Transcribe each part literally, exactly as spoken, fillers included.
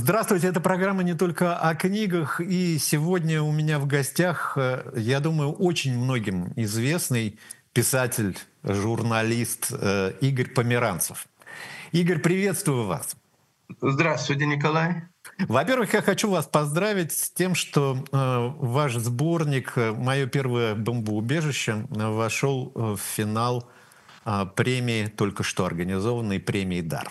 Здравствуйте, это программа «Не только о книгах», и сегодня у меня в гостях, э, я думаю, очень многим известный писатель, журналист э, Игорь Померанцев. Игорь, приветствую вас. Здравствуйте, Николай. Во-первых, я хочу вас поздравить с тем, что э, ваш сборник «Мое первое бомбоубежище» вошел в финал э, премии, только что организованной премии «Дар».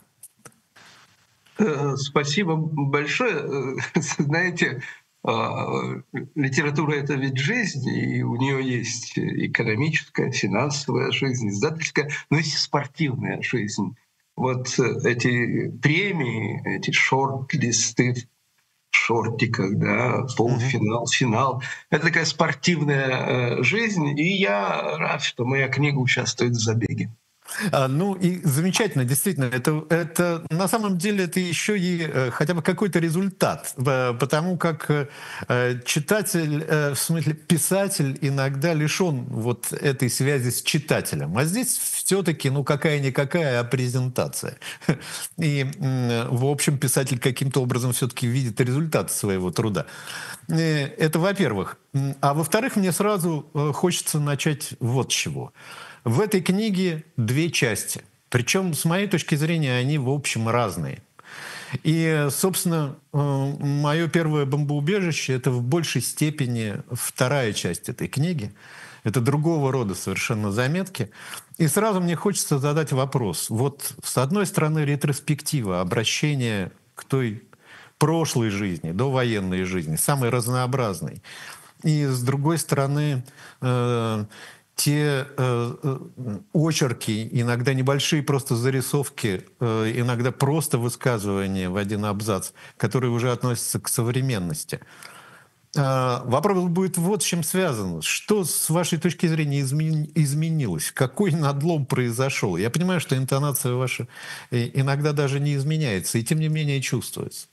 Э, Спасибо большое. Э, Знаете, а, литература — это ведь жизнь, и у нее есть экономическая, финансовая жизнь, издательская, но есть и спортивная жизнь. Вот э, эти премии, эти шорт-листы в шортиках, да, Мгм. полуфинал, финал — это такая спортивная э, жизнь, и я рад, что моя книга участвует в забеге. А, Ну и замечательно, действительно, это, это на самом деле это еще и э, хотя бы какой-то результат, э, потому как э, э, читатель, э, в смысле писатель иногда лишен вот этой связи с читателем, а здесь все-таки, ну какая-никакая, а презентация. И, м, в общем, писатель каким-то образом все-таки видит результат своего труда. Э, Это во-первых. М, А во-вторых, мне сразу э, хочется начать вот с чего. В этой книге две части. Причем, с моей точки зрения, они, в общем, разные. И, собственно, мое первое бомбоубежище — это в большей степени вторая часть этой книги. Это другого рода совершенно заметки. И сразу мне хочется задать вопрос. Вот, с одной стороны, ретроспектива, обращение к той прошлой жизни, до военной жизни, самой разнообразной. И с другой стороны, э, те э, э, очерки, иногда небольшие просто зарисовки, э, иногда просто высказывания в один абзац, которые уже относятся к современности. А, Вопрос будет вот с чем связан. Что, с вашей точки зрения, измен- изменилось? Какой надлом произошел? Я понимаю, что интонация ваша э, иногда даже не изменяется, и тем не менее чувствуется.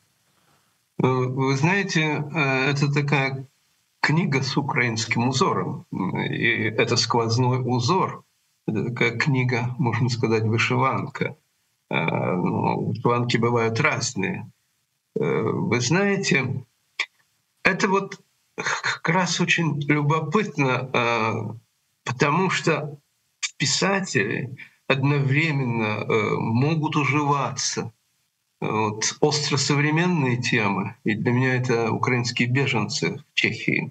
Э, Вы знаете, э, это такая книга с украинским узором. И это сквозной узор. Это такая книга, можно сказать, вышиванка. Э, ну, Вышиванки бывают разные. Э, Вы знаете, это вот как раз очень любопытно, э, потому что писатели одновременно э, могут уживаться. Вот остросовременные темы, и для меня это украинские беженцы в Чехии,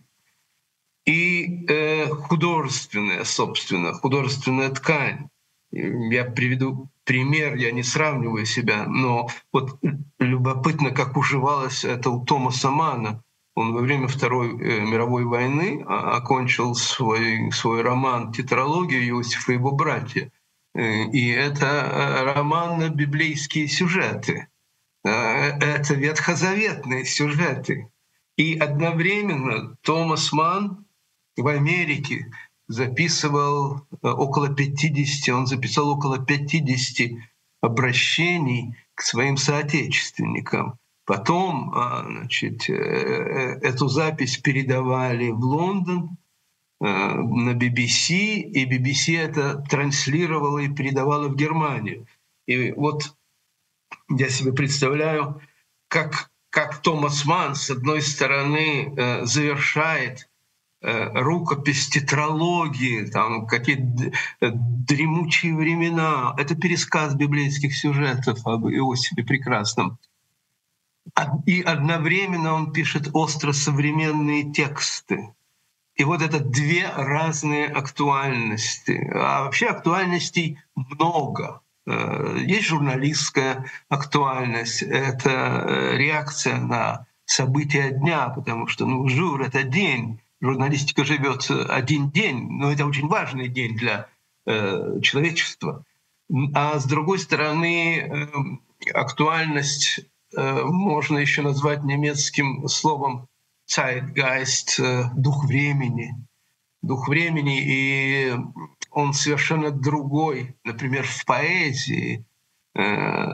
и э, художественная, собственно, художественная ткань. И Я приведу пример, я не сравниваю себя, но вот любопытно, как уживалось это у Томаса Манна. Он во время Второй э, мировой войны а, окончил свой, свой роман «Тетралогия Иосифа и его братья». Э, И это э, роман на библейские сюжеты. Э, Это ветхозаветные сюжеты. И одновременно Томас Манн в Америке записывал э, около пятидесяти, он записал около пятидесяти обращений к своим соотечественникам. Потом, а, значит, э, э, эту запись передавали в Лондон э, на би би си, и би би си это транслировала и передавала в Германию. И вот я себе представляю, как, как Томас Манн, с одной стороны, э, завершает э, рукопись тетралогии, там какие-то э, дремучие времена. Это пересказ библейских сюжетов об Иосифе Прекрасном. А- И одновременно он пишет остросовременные тексты. И вот это две разные актуальности. А вообще актуальностей много. Э, Есть журналистская актуальность, это э, реакция на события дня, потому что ну, жур — это день, журналистика живет один день, но это очень важный день для э, человечества. А с другой стороны, э, актуальность э, можно еще назвать немецким словом Zeitgeist, э, дух времени. Дух времени, и он совершенно другой, например, в поэзии, э,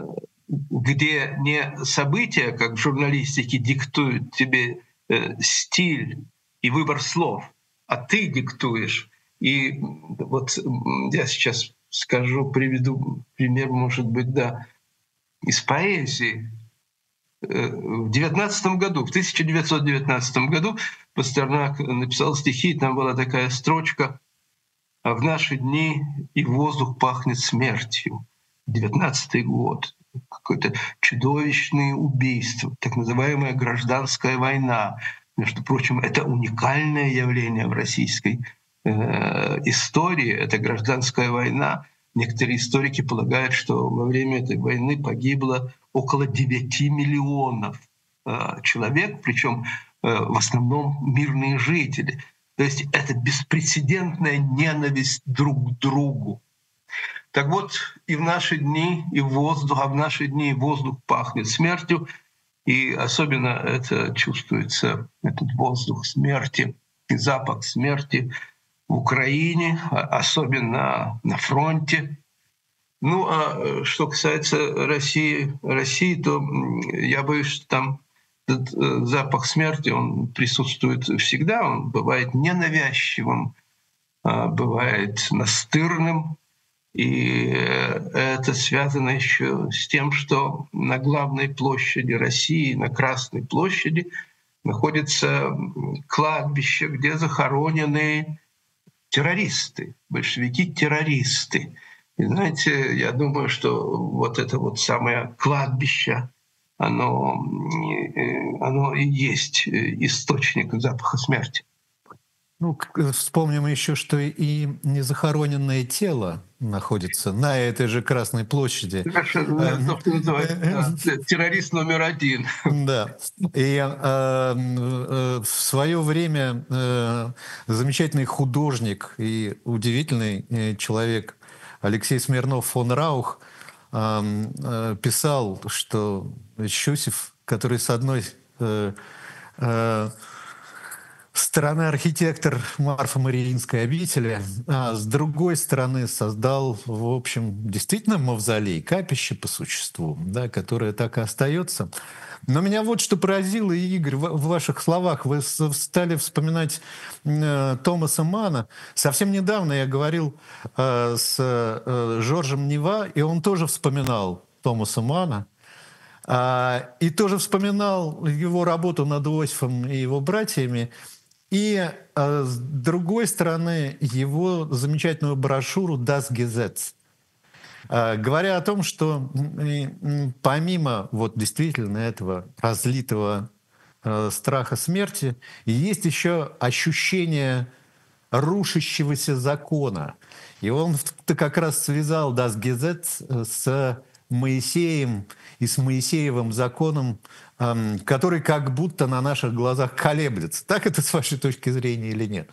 где не события, как в журналистике, диктуют тебе э, стиль и выбор слов, а ты диктуешь. И вот м, я сейчас скажу, приведу пример, может быть, да, из поэзии. в девятнадцатом году, в тысяча девятьсот девятнадцатом году Пастернак написал стихи, там была такая строчка: «А в наши дни и воздух пахнет смертью». Девятнадцатый год. Какое-то чудовищное убийство, так называемая гражданская война. Между прочим, это уникальное явление в российской э, истории, это гражданская война. Некоторые историки полагают, что во время этой войны погибло около девяти миллионов э, человек, причем э, в основном мирные жители. То есть это беспрецедентная ненависть друг к другу. Так вот, и в наши дни, и воздух, а в наши дни воздух пахнет смертью, и особенно это чувствуется, этот воздух смерти и запах смерти в Украине, особенно на фронте. Ну а что касается России, России, то я боюсь, что там этот запах смерти, он присутствует всегда, он бывает ненавязчивым, бывает настырным. И это связано еще с тем, что на главной площади России, на Красной площади, находится кладбище, где захоронены террористы, большевики-террористы. И знаете, я думаю, что вот это вот самое кладбище, оно, оно и есть источник запаха смерти. Ну, вспомним еще, что и незахороненное тело находится на этой же Красной площади. То, что называется террорист номер один. Да. И э, в свое время э, замечательный художник и удивительный человек Алексей Смирнов фон Раух э, э, писал, что Щусев, который с одной э, э, стороны архитектор Марфа-Мариинской обители, а с другой стороны создал, в общем, действительно мавзолей, капище по существу, да, которое так и остается. Но меня вот что поразило, Игорь, в ваших словах. Вы стали вспоминать э, Томаса Манна. Совсем недавно я говорил э, с э, Жоржем Нева, и он тоже вспоминал Томаса Манна. Uh, и тоже вспоминал его работу над Иосифом и его братьями. И, uh, с другой стороны, его замечательную брошюру «Das Gesetz», uh, говоря о том, что помимо вот действительно этого разлитого uh, страха смерти, есть еще ощущение рушащегося закона. И он как раз связал «Das Gesetz» с Моисеем и с Моисеевым законом, который как будто на наших глазах колеблется. Так это с вашей точки зрения или нет?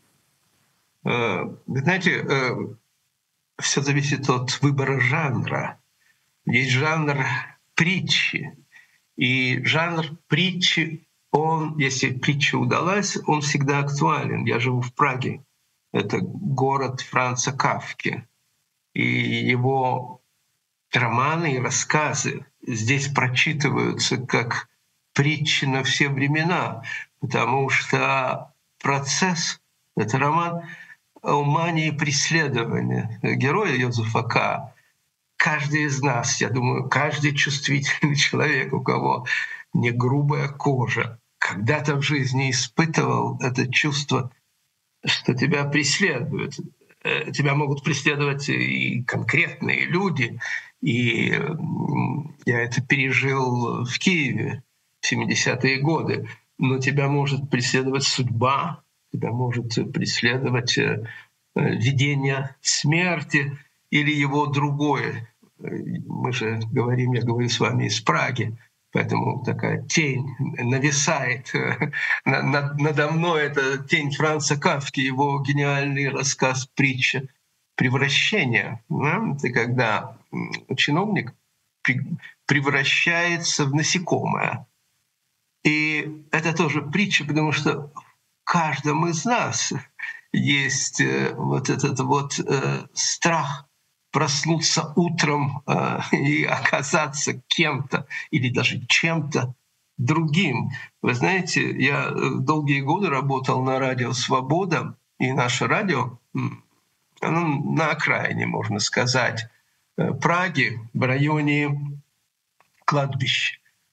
Вы знаете, все зависит от выбора жанра. Есть жанр притчи. И жанр притчи, он, если притча удалась, он всегда актуален. Я живу в Праге. Это город Франца Кафки. И его романы и рассказы здесь прочитываются как притчи на все времена, потому что процесс, это роман о мании преследования героя Йозефа К. Каждый из нас, я думаю, каждый чувствительный человек, у кого не грубая кожа, когда-то в жизни испытывал это чувство, что тебя преследуют. Тебя могут преследовать и конкретные люди. И я это пережил в Киеве в семидесятые годы. Но тебя может преследовать судьба, тебя может преследовать видение смерти или его другое. Мы же говорим, я говорю с вами из Праги, поэтому такая тень нависает надо мной. Это тень Франца Кафки, его гениальный рассказ «Притча превращения». Это когда чиновник превращается в насекомое. И это тоже притча, потому что в каждом из нас есть вот этот вот страх проснуться утром и оказаться кем-то или даже чем-то другим. Вы знаете, я долгие годы работал на радио «Свобода», и наше радио, оно на окраине, можно сказать, Праги, в районе кладбища.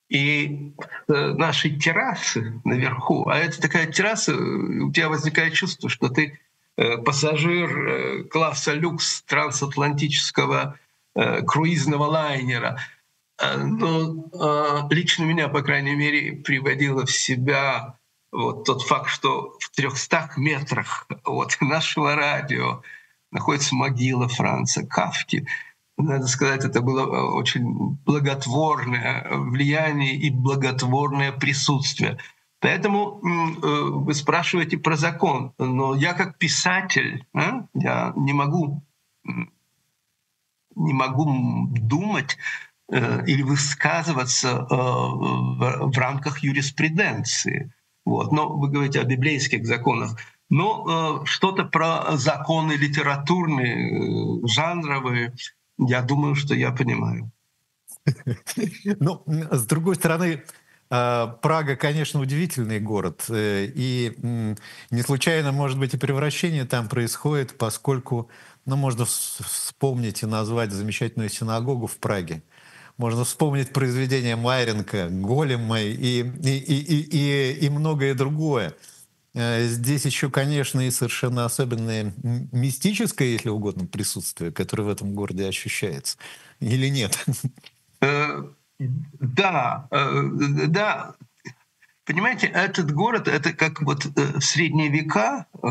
И э, наши террасы наверху, а это такая терраса, э, у тебя возникает чувство, что ты э, пассажир э, класса люкс трансатлантического э, круизного лайнера. Э, Но э, лично меня, по крайней мере, приводило в себя вот тот факт, что в трехстах метрах от нашего радио находится могила Франца Кафки. Надо сказать, это было э, очень благотворное влияние и благотворное присутствие. Поэтому м, э, вы спрашиваете про закон, но я как писатель, а, я не могу, м, не могу думать э, или высказываться э, в, в рамках юриспруденции. Вот. Но вы говорите о библейских законах. Но э, что-то про законы литературные, э, жанровые, я думаю, что я понимаю. Ну, м, с другой стороны, а, Прага, конечно, удивительный город. э, И м, не случайно, может быть, и превращение там происходит, поскольку, ну, можно вс- вспомнить и назвать замечательную синагогу в Праге. Можно вспомнить произведения Майренко, Голема и, и, и, и, и, и многое другое. Э, Здесь еще, конечно, и совершенно особенное м- мистическое, если угодно, присутствие, которое в этом городе ощущается. Или нет? Э, Да, э, да, понимаете, этот город — это как вот э, в средние века э,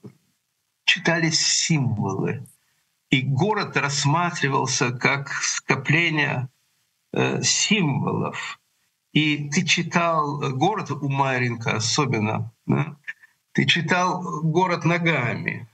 читались символы, и город рассматривался как скопление э, символов. И ты читал э, город у Маринка особенно, да? Ты читал город ногами.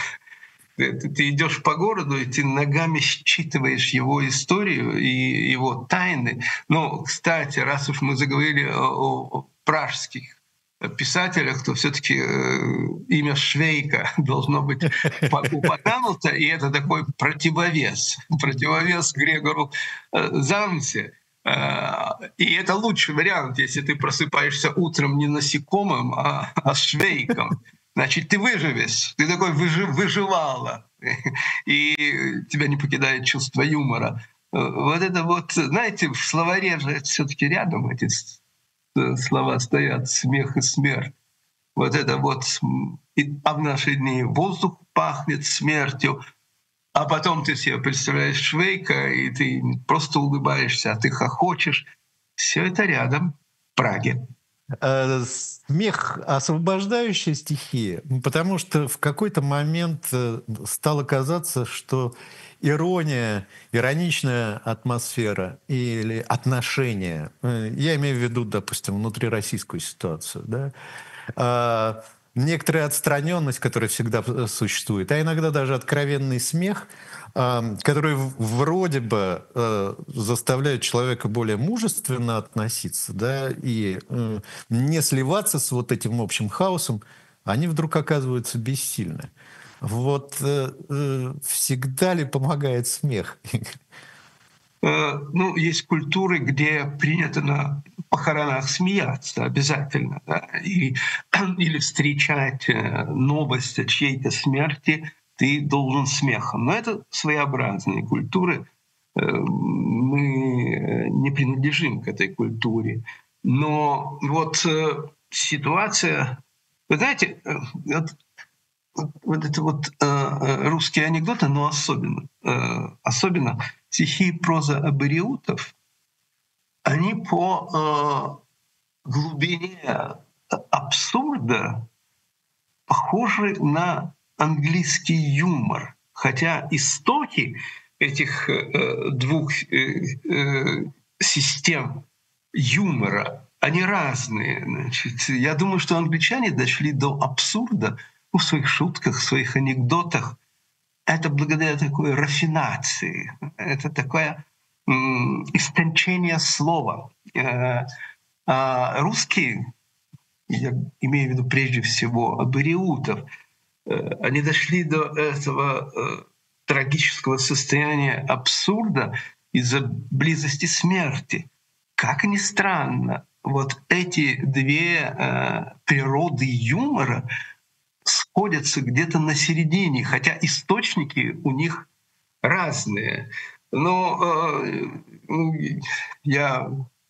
Ты, ты идешь по городу, и ты ногами считываешь его историю и его тайны. Но, кстати, раз уж мы заговорили о, о пражских писателях, то все-таки э, имя Швейка должно быть упомянуто, и это такой противовес, противовес Грегору э, Замсе. Э, И это лучший вариант, если ты просыпаешься утром не насекомым, а, а швейком. Значит, ты выживешь, ты такой выжи, выживала, и тебя не покидает чувство юмора. Э, Вот это вот, знаете, в словаре же все-таки рядом эти с- э, слова стоят: смех и смерть. Вот это вот, м, и- а в наши дни воздух пахнет смертью, а потом ты себе представляешь Швейка, и ты просто улыбаешься, а ты хохочешь. Все это рядом, в Праге. Э, Смех — освобождающая стихия, м, потому что в какой-то момент э, стало казаться, что ирония, ироничная атмосфера или отношения, э, я имею в виду, допустим, внутрироссийскую ситуацию, да, а, некоторая отстраненность, которая всегда э, существует, а иногда даже откровенный смех, а, который в- вроде бы э, заставляет человека более мужественно относиться, да, и э, не сливаться с вот этим общим хаосом, они вдруг оказываются бессильны. Вот э, э, всегда ли помогает смех? Э, Ну, есть культуры, где принято на похоронах смеяться обязательно, да, и, или встречать э, новость о чьей-то смерти ты должен смехом. Но это своеобразные культуры. Э, Мы э, не принадлежим к этой культуре. Но вот э, ситуация, вы знаете, э, вот вот это вот э, э, русские анекдоты, но особенно, э, особенно стихи и проза абориутов, они по э, глубине э, абсурда похожи на английский юмор, хотя истоки этих э, двух э, э, систем юмора, они разные. Значит, я думаю, что англичане дошли до абсурда в своих шутках, в своих анекдотах. Это благодаря такой рафинации, это такое м, истончение слова. Э, А русские, я имею в виду прежде всего абориутов, э, они дошли до этого э, трагического состояния абсурда из-за близости смерти. Как ни странно, вот эти две э, природы юмора сходятся где-то на середине, хотя источники у них разные. Но э, ну, я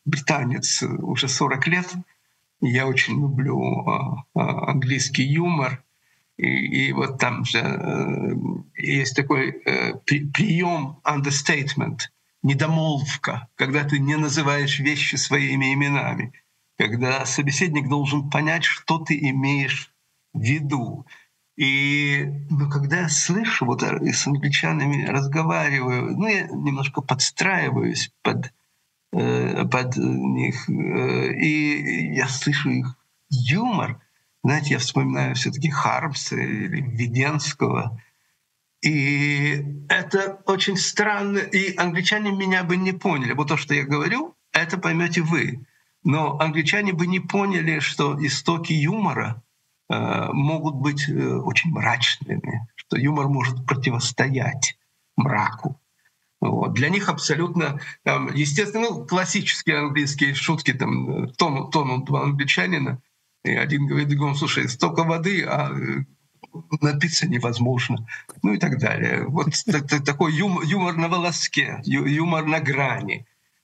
британец уже сорок лет. Я очень люблю английский юмор. И, и вот там же э, есть такой э, при, прием understatement, недомолвка, когда ты не называешь вещи своими именами, когда собеседник должен понять, что ты имеешь в виду. И ну, когда я слышу, вот с англичанами разговариваю, ну, я немножко подстраиваюсь под, э, под них, э, и я слышу их юмор. Знаете, я вспоминаю все-таки Хармса или Веденского. И это очень странно. И англичане меня бы не поняли. Вот то, что я говорю, это поймете вы. Но англичане бы не поняли, что истоки юмора э, могут быть э, очень мрачными, что юмор может противостоять мраку. Вот. Для них абсолютно, там, естественно, ну, классические английские шутки, там, тонут, тонут два англичанина, и один говорит другому: слушай, столько воды, а напиться невозможно, ну и так далее. Вот такой юмор на волоске, юмор на грани.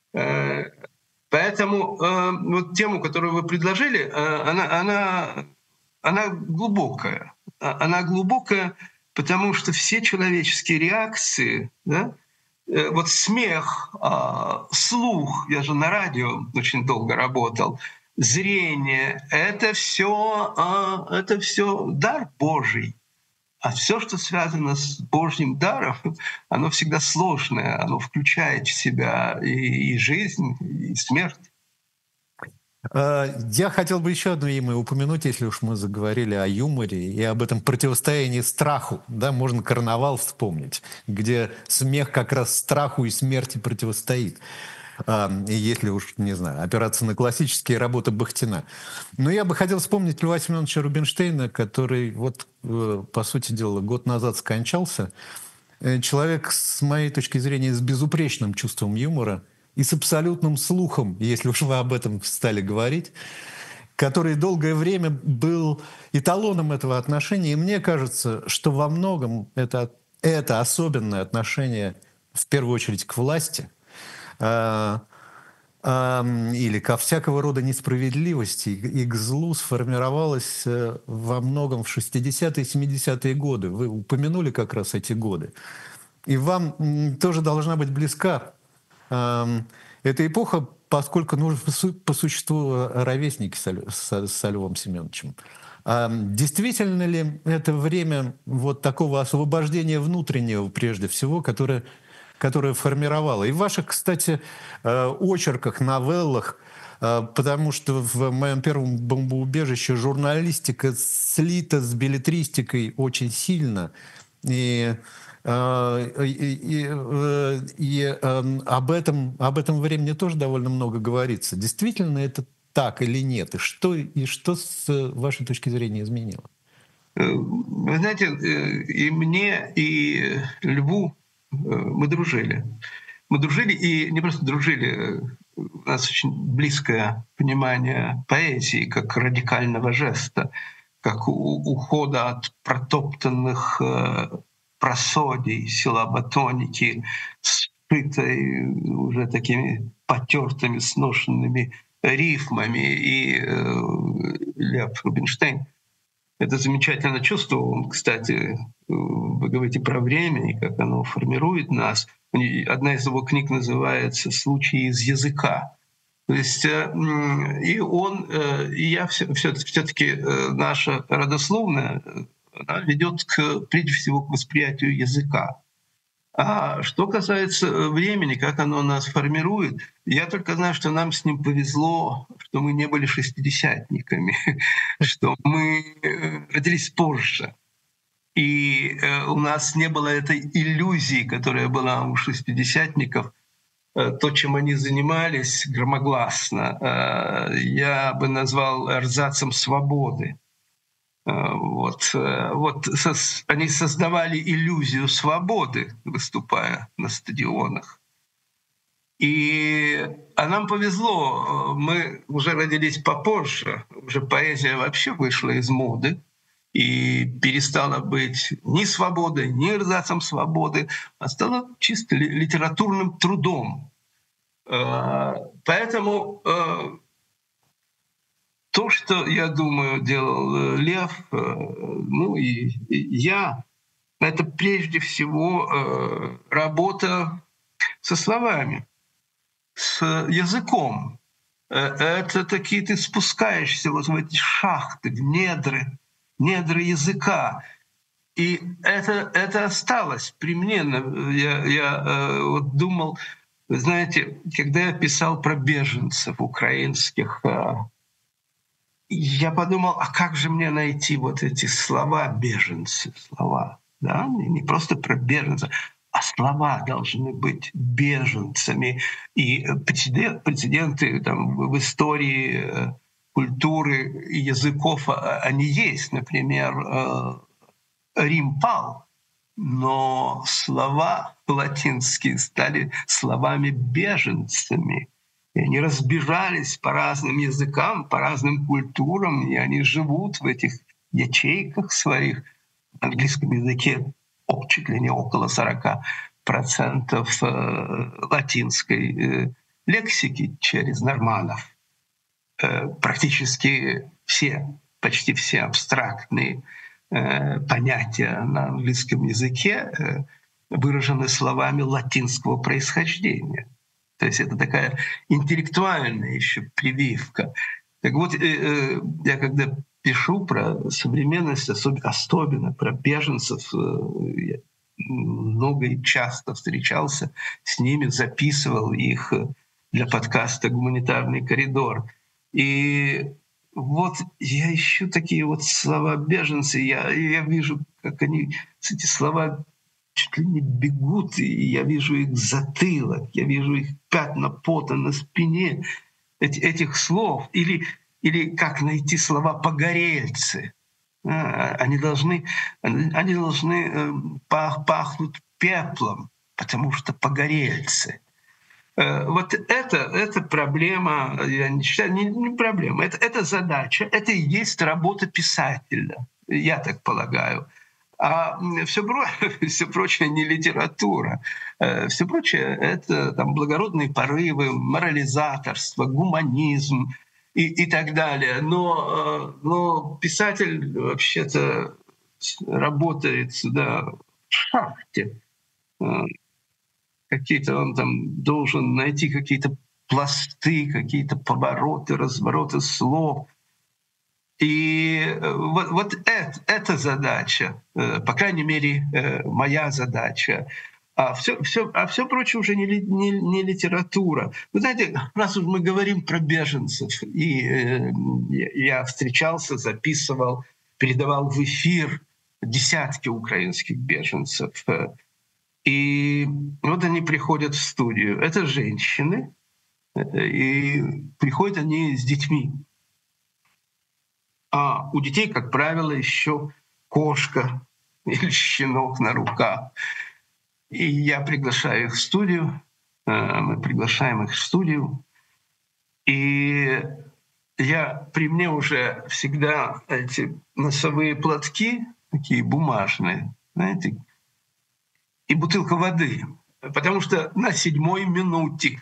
Поэтому вот тему, которую вы предложили, она, она, она глубокая. Она глубокая, потому что все человеческие реакции, да, вот смех, слух, я же на радио очень долго работал, зрение — это все, это все дар Божий. А все, что связано с Божьим даром, оно всегда сложное, оно включает в себя и, и жизнь, и смерть. Я хотел бы еще одно имя упомянуть, если уж мы заговорили о юморе и об этом противостоянии страху. Да, можно «Карнавал» вспомнить, где смех как раз страху и смерти противостоит. И если уж, не знаю, опираться на классические работы Бахтина. Но я бы хотел вспомнить Льва Семеновича Рубинштейна, который, вот, по сути дела, год назад скончался. Человек, с моей точки зрения, с безупречным чувством юмора и с абсолютным слухом, если уж вы об этом стали говорить, который долгое время был эталоном этого отношения. И мне кажется, что во многом это, это особенное отношение, в первую очередь, к власти, или ко всякого рода несправедливости и к злу сформировалось во многом в шестидесятые и семидесятые годы. Вы упомянули как раз эти годы. И вам тоже должна быть близка эта эпоха, поскольку ну, по существу ровесники с Львом Семеновичем. Действительно ли это время вот такого освобождения внутреннего, прежде всего, которое которая формировала. И в ваших, кстати, очерках, новеллах, потому что в моем первом бомбоубежище журналистика слита с беллетристикой очень сильно. И, и, и, и об, этом, об этом времени тоже довольно много говорится. Действительно это так или нет? И что, и что с вашей точки зрения изменило? Вы знаете, и мне, и Льву мы дружили. Мы дружили, и не просто дружили, у нас очень близкое понимание поэзии как радикального жеста, как ухода от протоптанных просодий, силаботоники, сшитой уже такими потертыми, сношенными рифмами. И Лев Рубинштейн это замечательно чувствовал. Он, кстати, вы говорите про время и как оно формирует нас. Одна из его книг называется «Случаи из языка». То есть и он, и я все-таки наша родословная, она ведет к, прежде всего к восприятию языка. А что касается времени, как оно нас формирует, я только знаю, что нам с ним повезло, что мы не были шестидесятниками, что мы родились позже. И у нас не было этой иллюзии, которая была у шестидесятников, то, чем они занимались громогласно, я бы назвал эрзацем свободы. Вот, вот они создавали иллюзию свободы, выступая на стадионах. И а нам повезло, мы уже родились попозже, уже поэзия вообще вышла из моды и перестала быть ни свободой, ни эрзацем свободы, а стала чисто литературным трудом. Поэтому э, то, что, я думаю, делал Лев, э, ну и, и я, это прежде всего э, работа со словами, с языком. Это такие, ты спускаешься вот в эти шахты, в недры, недры языка. И это, это осталось при мне. Я, я э, вот думал, вы знаете, когда я писал про беженцев украинских, э, я подумал, а как же мне найти вот эти слова беженцы, слова, да, не просто про беженцев, а слова должны быть беженцами. И прецеденты там, в истории культуры и языков, они есть. Например, Рим пал, но слова латинские стали словами беженцами. И они разбежались по разным языкам, по разным культурам, и они живут в этих ячейках своих. В английском языке чуть ли не около сорока процентов латинской лексики через норманов. Практически все, почти все абстрактные понятия на английском языке выражены словами латинского происхождения. То есть это такая интеллектуальная еще прививка. Так вот, я когда пишу про современность, особенно про беженцев, я много и часто встречался с ними, записывал их для подкаста «Гуманитарный коридор». И вот я ищу такие вот слова беженцы, я, я вижу, как они, эти слова чуть ли не бегут, и я вижу их затылок, я вижу их пятна пота на спине эти, этих слов. Или, или как найти слова «погорельцы». А, они должны, они должны пах, пахнуть пеплом, потому что погорельцы. Вот это, это проблема, я не считаю, не, не проблема, это, это задача, это и есть работа писателя, я так полагаю. А все, все прочее не литература. Все прочее — это там, благородные порывы, морализаторство, гуманизм и, и так далее. Но, но писатель вообще-то работает да, в шахте. Какие-то он там должен найти какие-то пласты, какие-то повороты, развороты слов. И вот, вот это, это задача, по крайней мере, моя задача. А все, все, а все прочее уже не, не, не литература. Вы знаете, раз уж мы говорим про беженцев, и э, я встречался, записывал, передавал в эфир десятки украинских беженцев. И вот они приходят в студию. Это женщины, и приходят они с детьми. А у детей, как правило, еще кошка или щенок на руках. И я приглашаю их в студию, мы приглашаем их в студию, и я, при мне уже всегда эти носовые платки, такие бумажные, знаете, и бутылка воды, потому что на седьмой минуте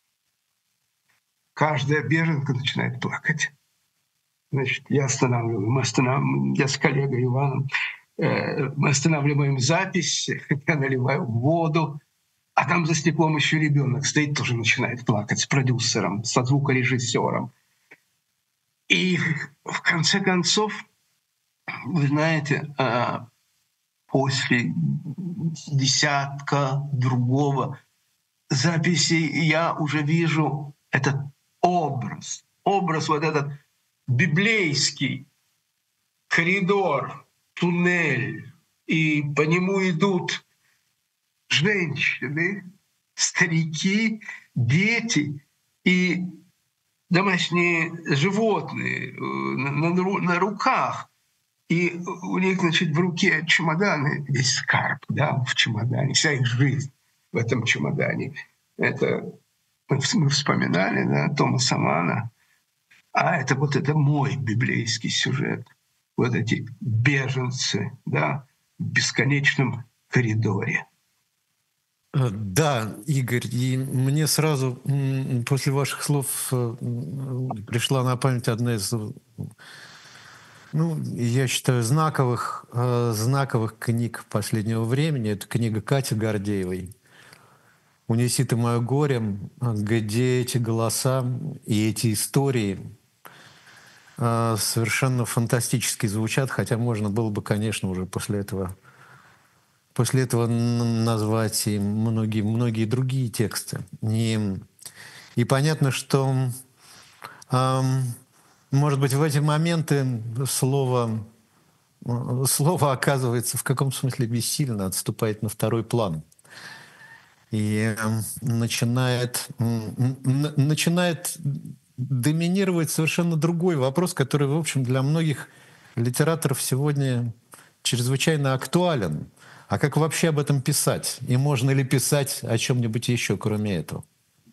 каждая беженка начинает плакать. Значит, я останавливаю, мы останавливаем, я с коллегой Иваном, э, мы останавливаем запись, я наливаю воду, а там за стеклом еще ребенок стоит, тоже начинает плакать с продюсером, со звукорежиссером. И в конце концов, вы знаете, э, после десятка другого записей я уже вижу этот образ, образ вот этот библейский коридор, туннель, и по нему идут женщины, старики, дети и домашние животные на, на, на руках. И у них, значит, в руке чемоданы, весь скарб, да, в чемодане, вся их жизнь в этом чемодане. Это мы вспоминали, да, Томаса Манна. А это вот это мой библейский сюжет. Вот эти беженцы, да, в бесконечном коридоре. Э, Да, Игорь, и мне сразу м, после ваших слов э, м, пришла на память одна из, э, ну, я считаю, знаковых, э, знаковых книг последнего времени. Это книга Кати Гордеевой «Унеси ты мое горе», где эти голоса и эти истории э, совершенно фантастически звучат, хотя можно было бы, конечно, уже после этого, после этого н- назвать и многие, многие другие тексты. И, и понятно, что, ам, может быть, в эти моменты слово, э, слово оказывается в каком смысле бессильно, отступает на второй план. И эм, начинает, м, м, н- начинает доминировать совершенно другой вопрос, который, в общем, для многих литераторов сегодня чрезвычайно актуален. А как вообще об этом писать? И можно ли писать о чем-нибудь еще, кроме этого?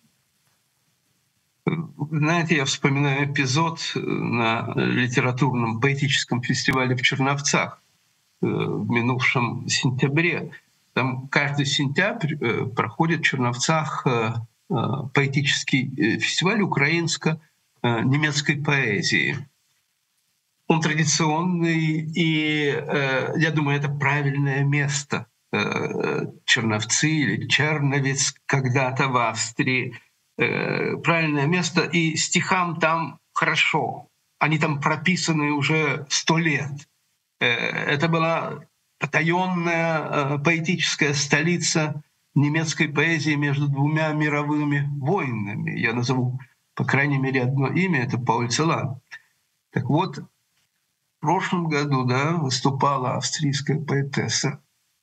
Знаете, я вспоминаю эпизод э, на литературном поэтическом фестивале в Черновцах э, в минувшем сентябре. Там каждый сентябрь э, проходит в Черновцах э, э, поэтический э, фестиваль украинско-немецкой поэзии. Он традиционный, и э, я думаю, это правильное место. Э, Черновцы или Черновец когда-то в Австрии. Э, правильное место, и стихам там хорошо. Они там прописаны уже сто лет. Э, это была потаенная э, поэтическая столица немецкой поэзии между двумя мировыми войнами. Я назову, по крайней мере, одно имя — это Пауль Целан. Так вот, в прошлом году, да, выступала австрийская поэтесса.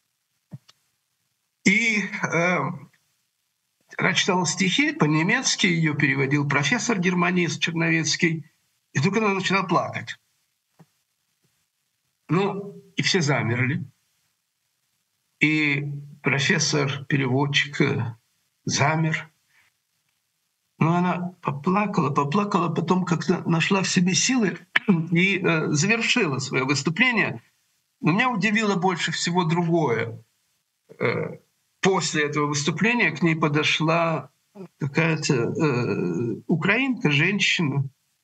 И э, она читала стихи по-немецки, ее переводил профессор-германист Черновецкий, и вдруг она начала плакать. Ну, и все замерли. И профессор-переводчик э, замер. Но она поплакала, поплакала, потом как-то нашла в себе силы и э, завершила свое выступление. Но меня удивило больше всего другое. Э, После этого выступления к ней подошла какая-то э, украинка, женщина,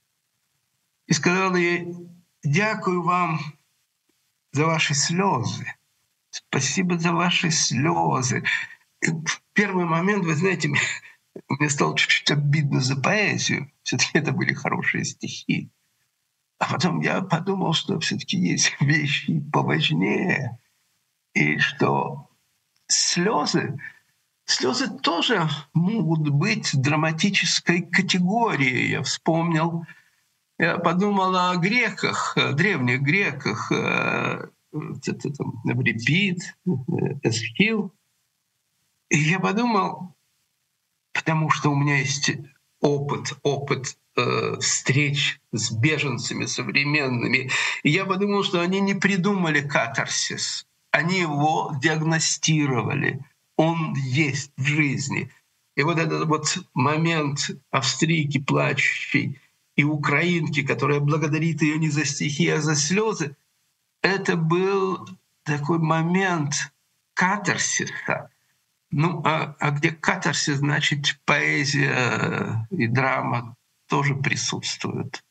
и сказала ей: «Дякую вам за ваши слезы, спасибо за ваши слезы». И в первый момент, вы знаете, мне, мне стало чуть-чуть обидно за поэзию. Все-таки это были хорошие стихи. А потом я подумал, что все-таки есть вещи поважнее, и что слезы Слезы тоже могут быть драматической категорией. Я вспомнил, я подумал о греках, о древних греках, э, вот это там Эврипид, э, Эсхил. И я подумал, потому что у меня есть опыт, опыт э, встреч с беженцами современными, и я подумал, что они не придумали катарсис, они его диагностировали. Он есть в жизни. И вот этот вот момент австрийки плачущей и украинки, которая благодарит ее не за стихи, а за слезы, это был такой момент катарсиса. Ну, а, а где катарсис, значит, поэзия и драма тоже присутствуют.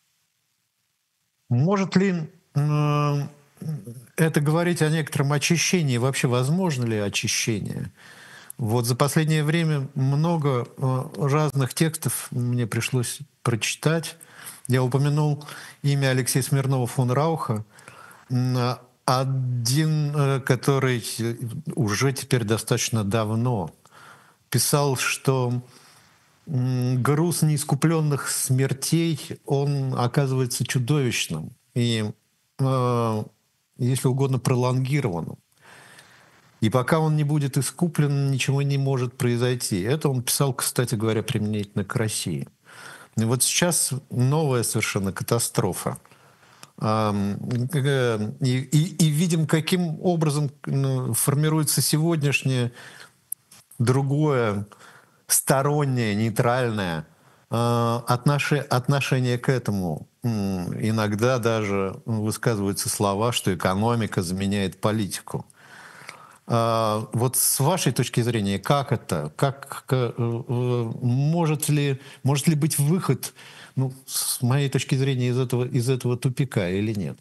Может ли э, это говорить о некотором очищении? Вообще возможно ли очищение? Вот за последнее время много э, разных текстов мне пришлось прочитать. Я упомянул имя Алексея Смирнова фон Рауха. М, Один, э, который уже теперь достаточно давно писал, что м, груз неискупленных смертей, он оказывается чудовищным и, э, если угодно, пролонгированным. И пока он не будет искуплен, ничего не может произойти. Это он писал, кстати говоря, применительно к России. И вот сейчас новая совершенно катастрофа. Ам, э, И, и- и видим, каким образом ну, формируется сегодняшнее другое, стороннее, нейтральное э, отноши- отношение к этому. М, Иногда даже высказываются слова, что экономика заменяет политику. А, вот с вашей точки зрения, как это? Как, э, э, может ли, может ли быть выход, ну, с моей точки зрения, из этого, из этого тупика или нет?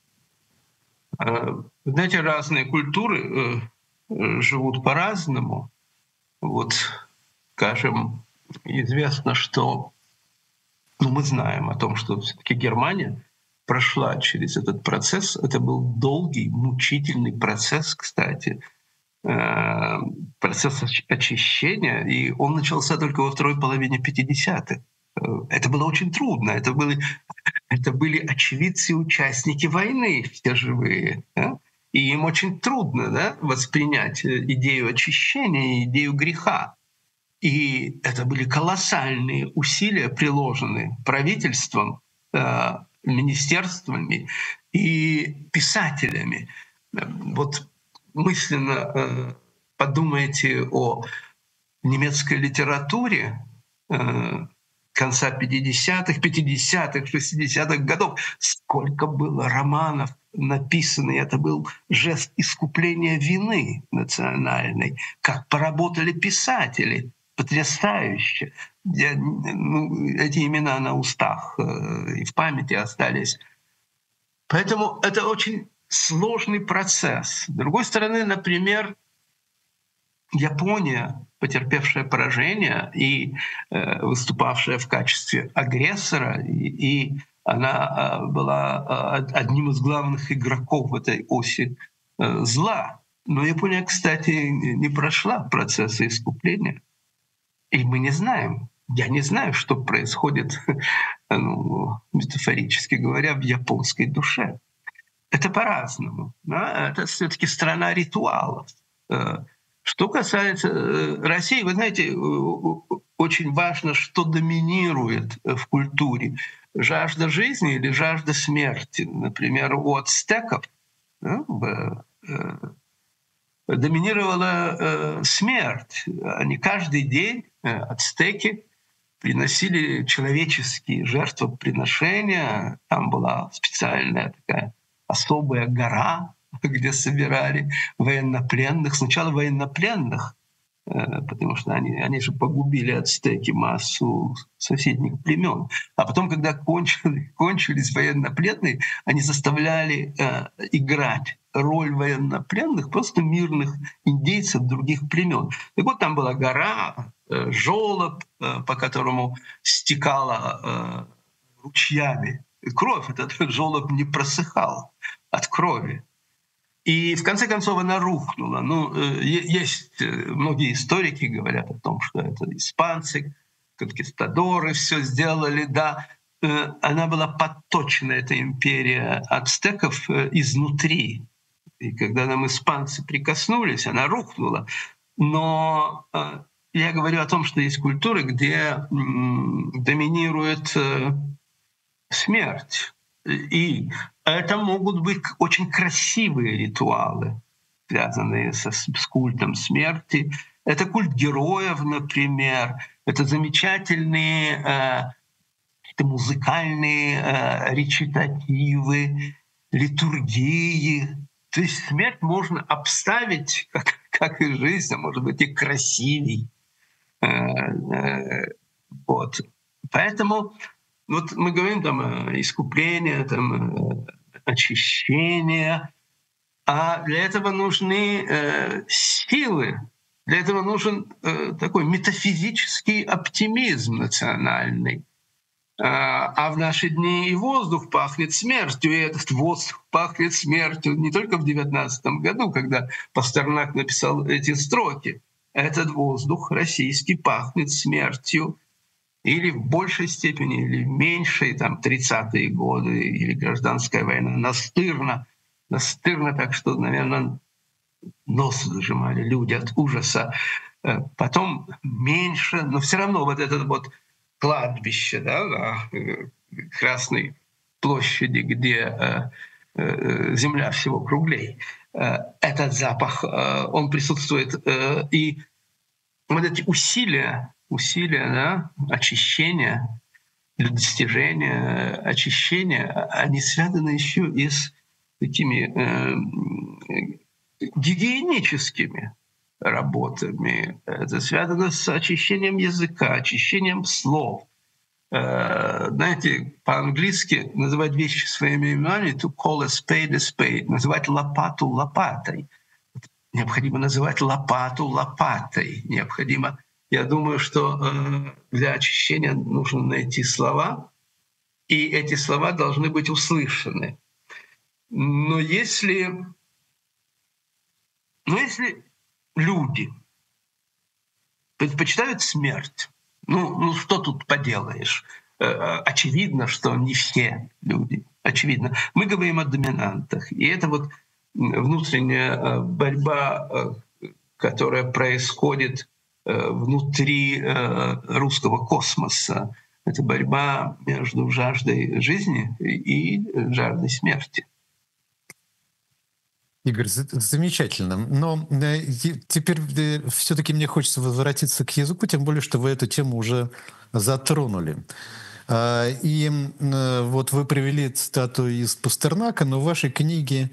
Э, Знаете, разные культуры э, э, живут по-разному. Вот, скажем, известно, что, ну, мы знаем о том, что все-таки Германия прошла через этот процесс. Это был долгий, мучительный процесс, кстати, э, процесс оч- очищения, и он начался только во второй половине пятидесятых. Э, Это было очень трудно. Это были, это были очевидцы и участники войны, все живые. Да? И им очень трудно, да, воспринять э, идею очищения, идею греха. И это были колоссальные усилия, приложенные правительством, э, министерствами и писателями. Э, Вот мысленно э, подумайте о немецкой литературе э, конца пятидесятых, пятидесятых, шестидесятых годов. Сколько было романов написано, и это был жест искупления вины национальной, как поработали писатели, потрясающе. Я, ну, эти имена на устах э, и в памяти остались. Поэтому это очень сложный процесс. С другой стороны, например, Япония, потерпевшая поражение и э, выступавшая в качестве агрессора, и, и она э, была э, одним из главных игроков в этой оси э, зла. Но Япония, кстати, не прошла процесса искупления. И мы не знаем, я не знаю, что происходит, ну, метафорически говоря, в японской душе. Это по-разному. Да? Это все-таки страна ритуалов. Э, Что касается э, России, вы знаете, э, очень важно, что доминирует э, в культуре. Жажда жизни или жажда смерти. Например, у ацтеков, да, в, э, доминировала э, смерть. Они каждый день, э, ацтеки, приносили человеческие жертвоприношения. Там была специальная такая особая гора, где собирали военнопленных. Сначала военнопленных, э, потому что они, они же погубили ацтеки массу соседних племен. А потом, когда кончили, кончились военнопленные, они заставляли э, играть роль военнопленных просто мирных индейцев других племен. Так вот, там была гора, э, жёлоб, э, по которому стекала э, ручьями кровь. Этот жёлоб не просыхал от крови. И в конце концов она рухнула. Ну, э, есть э, многие историки говорят о том, что это испанцы, конкистадоры все сделали, да. Э, Она была подточена, эта империя ацтеков, э, изнутри. И когда нам испанцы прикоснулись, она рухнула. Но э, я говорю о том, что есть культуры, где м, доминирует э, смерть. И это могут быть очень красивые ритуалы, связанные со, с культом смерти. Это культ героев, например. Это замечательные э, какие-то музыкальные э, речитативы, литургии. То есть смерть можно обставить, как, как и жизнь, а может быть и красивей. Э, э, вот. Поэтому вот мы говорим там о искуплении, там, э, очищение, а для этого нужны э, силы, для этого нужен э, такой метафизический оптимизм национальный. А а в наши дни и воздух пахнет смертью, и этот воздух пахнет смертью не только в девятнадцатом году, когда Пастернак написал эти строки. Этот воздух российский пахнет смертью или в большей степени, или в меньшей, там, тридцатые годы, или гражданская война, настырно, настырно так, что, наверное, нос зажимали люди от ужаса. Э, Потом меньше, но все равно вот это вот кладбище, да, на э, Красной площади, где э, э, земля всего круглей, э, этот запах, э, он присутствует. э, И вот эти усилия, усилия, да, очищения, для достижения очищения, они связаны еще и с такими э, гигиеническими работами. Это связано с очищением языка, очищением слов. Знаете, по-английски называть вещи своими именами — to call a spade a spade, называть лопату лопатой. Необходимо называть лопату лопатой. Необходимо. Я думаю, что для очищения нужно найти слова, и эти слова должны быть услышаны. Но если, но если люди предпочитают смерть, ну, ну что тут поделаешь? Очевидно, что не все люди. Очевидно. Мы говорим о доминантах. И это вот внутренняя борьба, которая происходит внутри русского космоса. Это борьба между жаждой жизни и жаждой смерти. Игорь, замечательно. Но теперь все-таки мне хочется возвратиться к языку, тем более, что вы эту тему уже затронули. И вот вы привели цитату из Пастернака, но в вашей книге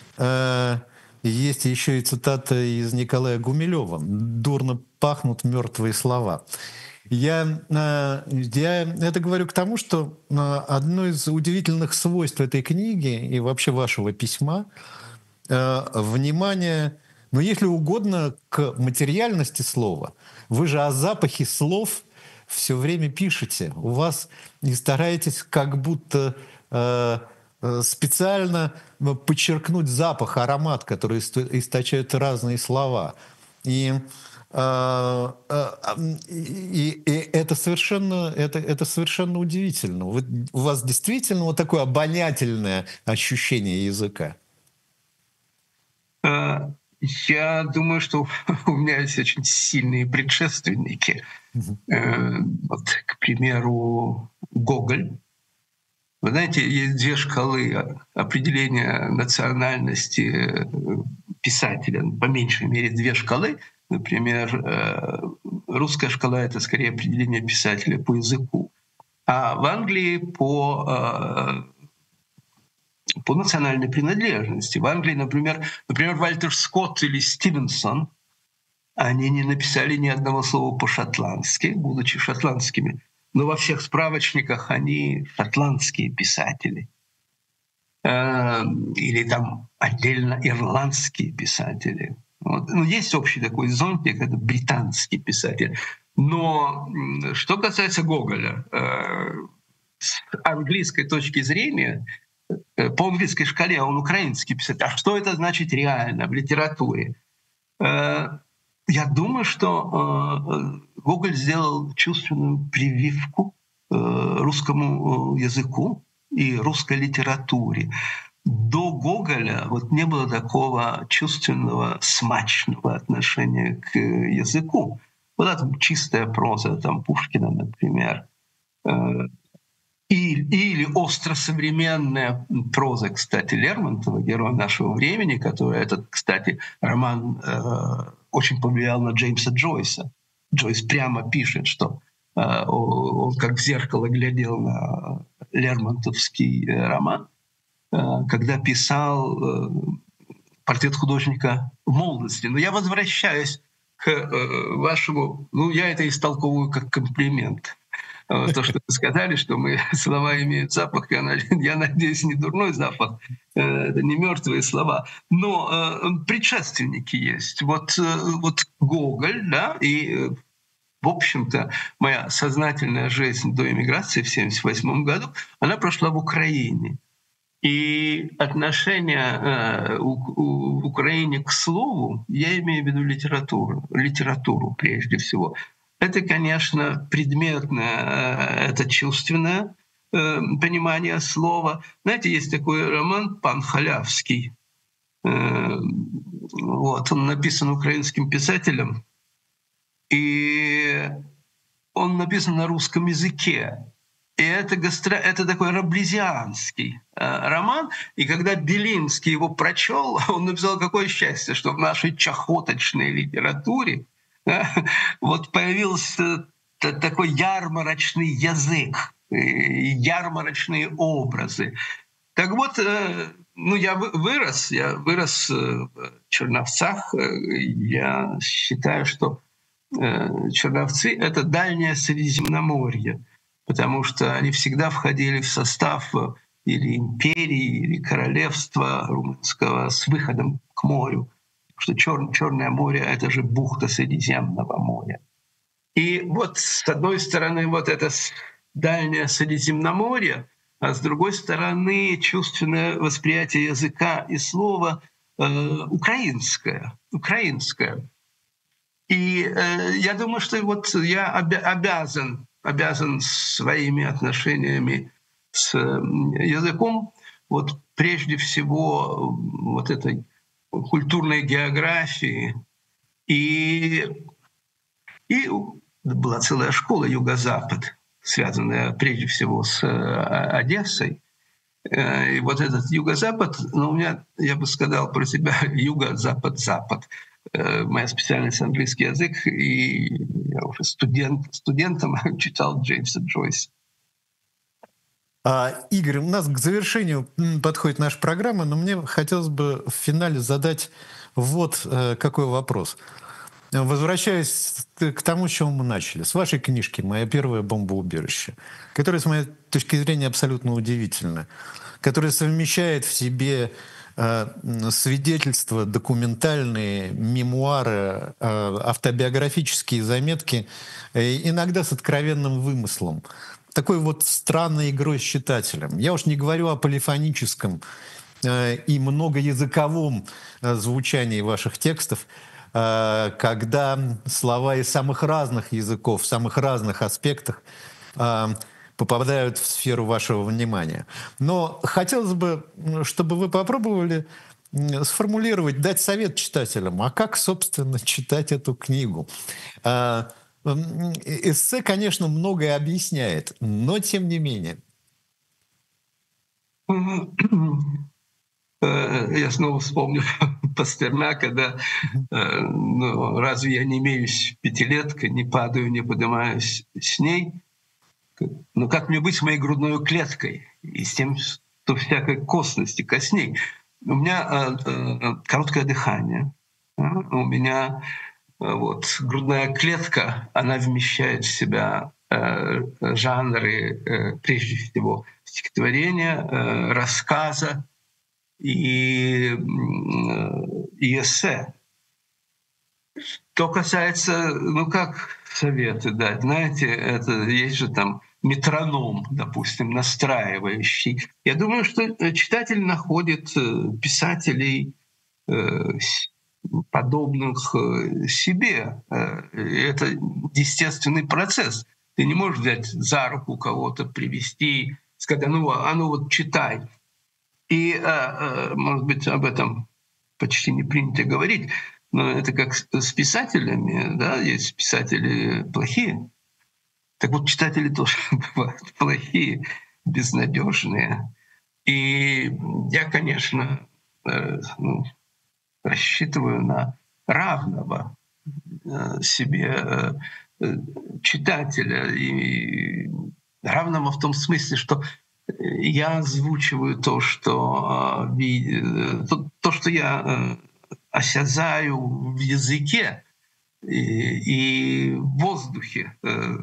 есть еще и цитата из Николая Гумилева: «Дурно пахнут мертвые слова». Я, я это говорю к тому, что одно из удивительных свойств этой книги и вообще вашего письма — внимание, ну, если угодно, к материальности слова. Вы же о запахе слов все время пишете. У вас не стараетесь как будто э, специально подчеркнуть запах, аромат, который источают разные слова. И, э, э, и, и это, совершенно, это, это совершенно удивительно. Вы, у вас действительно вот такое обонятельное ощущение языка. Я думаю, что у меня есть очень сильные предшественники. Mm-hmm. Вот, к примеру, Гоголь. Вы знаете, есть две шкалы определения национальности писателя, по меньшей мере две шкалы. Например, русская шкала — это скорее определение писателя по языку, а в Англии по по национальной принадлежности. В Англии, например, например, Вальтер Скотт или Стивенсон, они не написали ни одного слова по-шотландски, будучи шотландскими, но во всех справочниках они шотландские писатели. Или там отдельно ирландские писатели. Вот. Ну, есть общий такой зонтик — это британский писатель. Но что касается Гоголя, с английской точки зрения, по английской шкале он украинский писатель. А что это значит реально в литературе? Я думаю, что Гоголь сделал чувственную прививку русскому языку и русской литературе. До Гоголя вот не было такого чувственного, смачного отношения к языку. Вот это чистая проза, там Пушкина, например. Или, или остросовременная проза, кстати, Лермонтова, героя нашего времени, который этот, кстати, роман э, очень повлиял на Джеймса Джойса. Джойс прямо пишет, что э, он как в зеркало глядел на лермонтовский э, роман, э, когда писал э, портрет художника в молодости. Но я возвращаюсь к э, вашему, ну я это истолковываю как комплимент. То, что вы сказали, что мы слова имеют запах, я надеюсь, не дурной запах, это не мертвые слова, но э, предшественники есть. Вот, э, вот Гоголь, да, и, в общем-то, моя сознательная жизнь до эмиграции в семьдесят восьмом году, она прошла в Украине. И отношение э, у, у, в Украине к слову, я имею в виду литературу, литературу прежде всего. Это, конечно, предметное, это чувственное э, понимание слова. Знаете, есть такой роман «Пан Халявский». Э, вот, он написан украинским писателем, и он написан на русском языке. И это, гастро... это такой раблезианский э, роман. И когда Белинский его прочел, он написал: какое счастье, что в нашей чахоточной литературе вот появился такой ярмарочный язык, ярмарочные образы. Так вот, ну, я вы- вырос, я вырос э, в Черновцах. Э, Я считаю, что э, Черновцы — это дальнее Средиземноморье, потому что они всегда входили в состав э, или империи, или королевства румынского с выходом к морю. Потому что Черное море — это же бухта Средиземного моря. И вот с одной стороны вот это с- дальнее Средиземноморье, а с другой стороны чувственное восприятие языка и слова э, украинское, украинское. И э, я думаю, что вот я обя- обязан, обязан своими отношениями с м, языком, вот прежде всего м, вот этой культурной географии. И, и была целая школа «Юго-Запад», связанная прежде всего с э, Одессой. Э, И вот этот юго-запад, ну, у меня, я бы сказал про себя, юго-запад-запад. Э, Моя специальность — английский язык, и я уже студент, студентом читал Джеймса Джойса. А, Игорь, у нас к завершению м, подходит наша программа, но мне хотелось бы в финале задать вот э, какой вопрос. Возвращаясь к тому, с чего мы начали, с вашей книжки «Моя первая бомбоубежище», которая, с моей точки зрения, абсолютно удивительна, которая совмещает в себе э, м, свидетельства, документальные, мемуары, э, автобиографические заметки, э, иногда с откровенным вымыслом. Такой вот странной игрой с читателем. Я уж не говорю о полифоническом э, и многоязыковом э, звучании ваших текстов, э, когда слова из самых разных языков, в самых разных аспектах э, попадают в сферу вашего внимания. Но хотелось бы, м, чтобы вы попробовали м, сформулировать, дать совет читателям, а как, собственно, читать эту книгу. А, м, Эссе, конечно, многое объясняет, но тем не менее. Э, Я снова вспомню Пастернака, да. Мгм. Э, Ну, разве я не имеюсь пятилеткой, не падаю, не поднимаюсь с ней? Но как мне быть с моей грудной клеткой и с тем, что всякой косности, костней? У меня э, э, короткое дыхание. Да? У меня э, вот грудная клетка, она вмещает в себя э, жанры, э, прежде всего, стихотворения, э, рассказа и, м, э, и эссе. Что касается, ну как советы дать, знаете, это есть же там метроном, допустим, настраивающий. Я думаю, что э, читатель находит э, писателей э, с- подобных э, себе. Э, и Это естественный процесс. Ты не можешь взять за руку кого-то, привести, сказать: «А ну, а ну вот читай». И, э, э, может быть, об этом почти не принято говорить, но это как с с писателями, да, есть писатели плохие. Так вот, читатели тоже бывают плохие, безнадежные. И я, конечно, э, ну, рассчитываю на равного э, себе э, э, читателя, и равного в том смысле, что э, я озвучиваю то, что, э, ви- э, то, то, что я э, осязаю в языке и, и в воздухе. Э,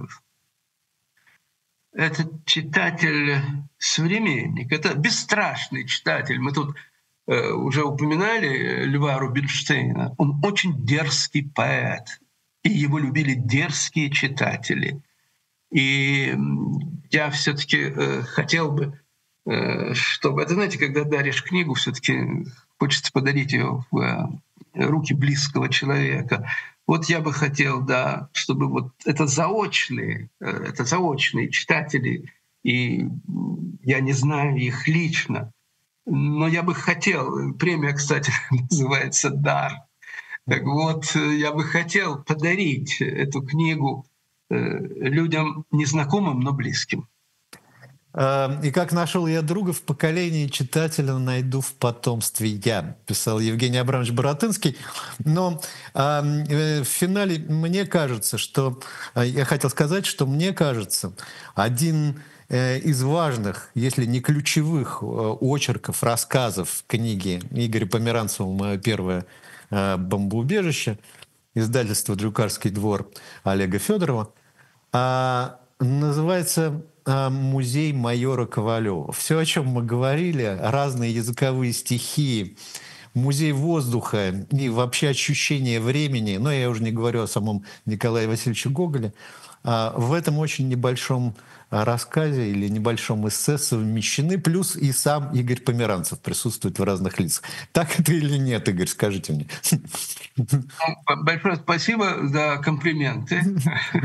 Этот читатель современник, это бесстрашный читатель. Мы тут э, уже упоминали Льва Рубинштейна. Он очень дерзкий поэт, и его любили дерзкие читатели. И м, я все-таки э, хотел бы, э, чтобы, это знаете, когда даришь книгу, все-таки хочется подарить ее в э, руки близкого человека. Вот я бы хотел, да, чтобы вот это заочные, э, это заочные читатели, и м, я не знаю их лично, но я бы хотел, премия, кстати, называется «Дар». Так вот, э, я бы хотел подарить эту книгу э, людям незнакомым, но близким. А, «И как нашел я друга в поколении читателя, найду в потомстве я», писал Евгений Абрамович Баратынский. Но а, э, в финале мне кажется, что а, я хотел сказать, что мне кажется, один э, из важных, если не ключевых э, очерков, рассказов книги Игоря Померанцева «Мое первое э, бомбоубежище», издательство «Джукарский двор» Олега Федорова, а, называется а, «Музей майора Ковалева». Все, о чем мы говорили, разные языковые стихии, музей воздуха и вообще ощущение времени, но я уже не говорю о самом Николае Васильевиче Гоголе, а, в этом очень небольшом а, рассказе или небольшом эссе совмещены, плюс и сам Игорь Померанцев присутствует в разных лицах. Так это или нет, Игорь, скажите мне? Ну, большое спасибо за комплименты.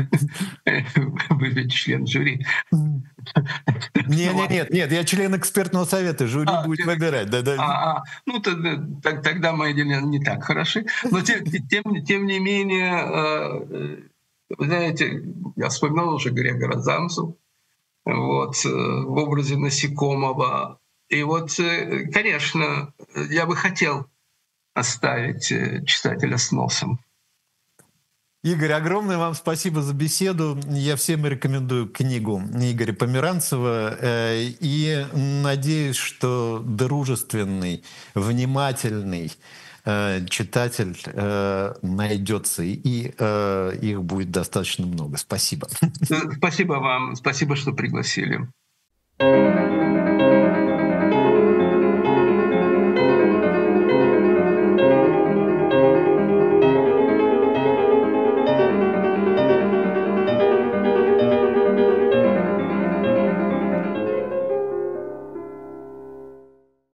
Вы ведь член жюри. Нет, нет, нет, нет, я член экспертного совета, жюри А, будет выбирать. Да, да. а, а, ну тогда, так- тогда мои дела не так хороши. Но тем, тем, тем не менее, э, вы знаете, я вспоминал уже Грегора Замсу, вот, э, в образе насекомого. И вот, э, конечно, я бы хотел оставить э, читателя с носом. Игорь, огромное вам спасибо за беседу. Я всем рекомендую книгу Игоря Померанцева э, и надеюсь, что дружественный, внимательный э, читатель э, найдется, и э, их будет достаточно много. Спасибо. Э, Спасибо вам, спасибо, что пригласили.